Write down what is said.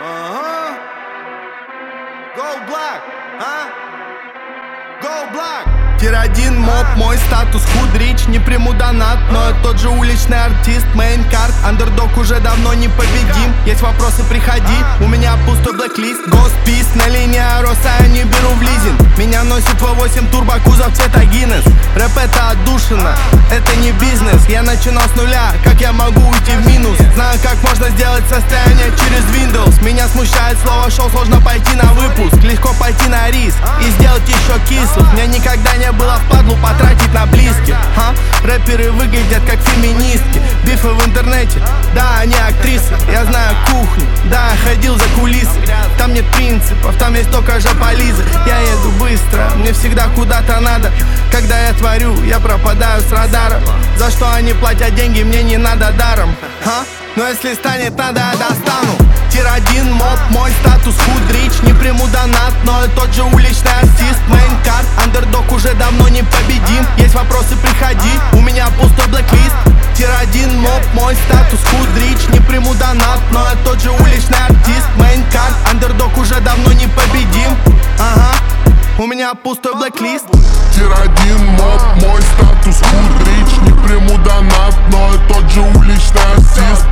Ага. Go Black, а? Go Black. Тир-1 моп, мой статус худрич. Не приму донат, но я тот же уличный артист. Мейнкарт, андердог уже давно не победим. Есть вопросы, приходи, у меня пустой блэклист. Госпис на линии роста, я не беру в лизинг. Меня носит V8 турбо, кузов цвета Гиннес. Рэп это отдушина, это не бизнес. Я начинал с нуля, как я могу уйти в минус? Знаю, как можно сделать состояние через Windows. Меня смущает слово шоу, сложно пойти на выпуск. Легко пойти на риск и сделать еще кислых. Мне никогда не было впадлу потратить на близких. Рэперы выглядят как феминистки. Бифы в интернете, да, они актрисы. Я знаю кухню, да, я ходил за кулисы. Там нет принципов, там есть только жополизы. Я еду быстро, мне всегда куда-то надо. Когда я творю, я пропадаю с радара. За что они платят деньги, мне не надо даром. Но если станет надо, я достану. Тир-1 моп, мой статус худрич. Не приму донат, но я тот же уличный артист. Мейнкарт, андердог уже давно не победим. Есть вопросы, приходи, у меня пустой блэклист. Тир-1 моп, мой статус худрич. Не приму донат, но я тот же уличный артист. Мейнкарт, андердог уже давно не победим. Ага, у меня пустой блэклист. Тир-1 моп, мой статус худрич. Не приму донат, но я тот же уличный артист.